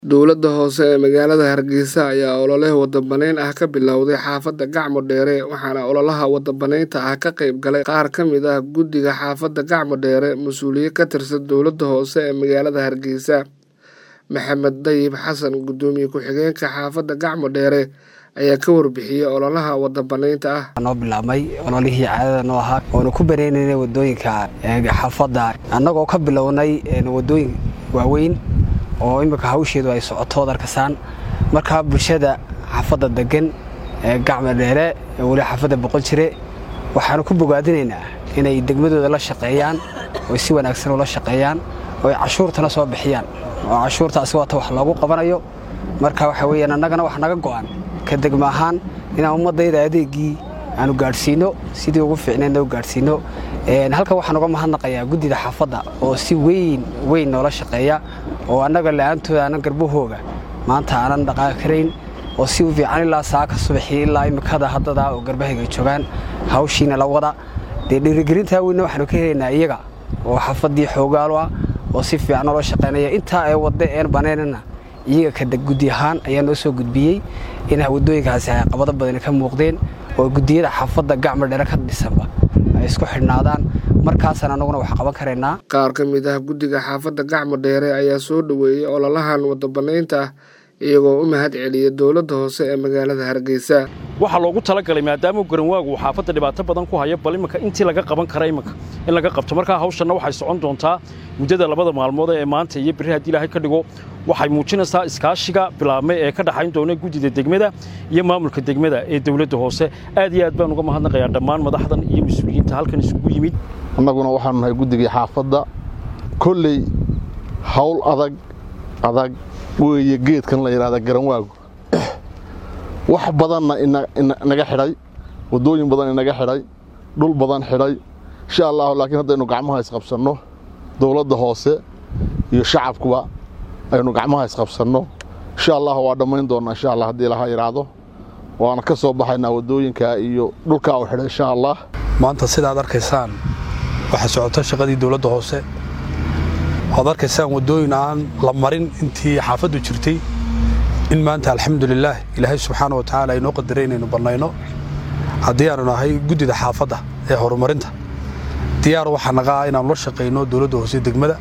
Dowladda hoose ee magaalada Hargeysa ayaa olole wadabaneyn ah ka bilowday xaafadda Gacmo Dheere waxaana ololaha wadabaneynta ah ka qayb galay qaar ka mid ah guddiga xaafadda Gacmo Dheere mas'uuliyiin ka tirsan dowladda hoose ee magaalada Hargeysa. Maxamed Dayib Xasan gudoomiye ku-xigeenka xaafadda Gacmo Dheere ayaa ka warbixiyay ololaha wadabaneynta ah. Anoo bilaabmay ololihii caadada noo ahaa oo ku bareynay wadooyinka xaafadda annagoo ka bilownay wadooyin waaweyn oo imika hawsheedu ay socoto darkasaan marka bulshada xaafadda degan Gacmo Dheere wali xaafadda boqol jire waxaan ku bogaadinaynaa inay degmadooda la shaqeeyaan oo si wanaagsan ula shaqeeyaan oo cashuurtana soo bixiyaan oo cashuurtaasi waa wax lagu qabanayo marka waxa weeyaan annagana wax naga go'an ka degma ahaan inaan ummadayda adeegii aanu gaarsiino sidii ugu fiicnaan oo gaarsiino halka waxaan uga mahadnaqayaa guddida xaafadda oo si weyn noola shaqeeya oo annaga la'aantooda aan garbahooga maanta aanan dhaqaaqi karayn oo si u fiican ilaa saaka subaxii ilaa imikada haddada oo garbahayga joogaan hawshiina la wada dhiirigelinta weyn waxaanu ka helaynaa iyaga oo xaafadii xoogaal ah oo si fiican noola shaqeynaya inta ay wada baneynana iyaga ka guddi ahaan ayaa noo soo gudbiyay in wadooyinkaasi ay qabado badan ka muuqdeen oo guddiyada xaafadda Gacmo Dheere ka dhisanba ay isku xidhnaadaan markaasna anaguna wax qaban kareynaa. Qaar ka mid ah guddiga xaafadda Gacmo Dheere ayaa soo dhaweeyay ololahan wadabaneynta iyagoo u mahad celiyay dowladda hoose ee magaalada Hargeysa. Waxa loogu talagalay maadaama garanwaagu xaafadda dhibaato badan ku haya bal imika intii laga qaban karay imika in laga qabto marka hawshanna waxay socon doontaa muddada labada maalmood ee maanta iyo bari hadii Ilaahay ka dhigo waxay muujinaysaa iskaashiga bilaabmay ee ka dhaxayn doona guddida degmada iyo maamulka degmada ee dowladda hoose aad iyo aad baan uga mahadnaqayaa dhammaan madaxdan iyo mas'uuliyiinta halkan isugu yimid. annaguna waxaan nahay guddiga xaafadda kulley hawl adag weeye geedkan la yiraahdo garanwaagu wax badanna inaga xidhay wadooyin badan inaga xidhay dhul badan xidhay insha Allah laakiin haddaynu gacmaha isqabsanno dowladda hoose iyo shacabkuba aynu gacmaha isqabsanno insha Allah waa dhamayn doonaa insha Allah haddii la yiraahdo waana ka soo baxaynaa wadooyinka iyo dhulka oo xidhay insha Allah. maanta sidaad arkaysaan waxa socota shaqadii dowladda hoose waad arkaysaan wadooyin aan la marin intii xaafaddu jirtay in maanta alxamdulillah Ilaahay subxaanahu wa ta'ala inoo qadaray inaynu banayno haddii aanu nahay guddida xaafadda ee horumarinta diyaar waxaan nagaa inaan la shaqeyno dowladda hoose degmada.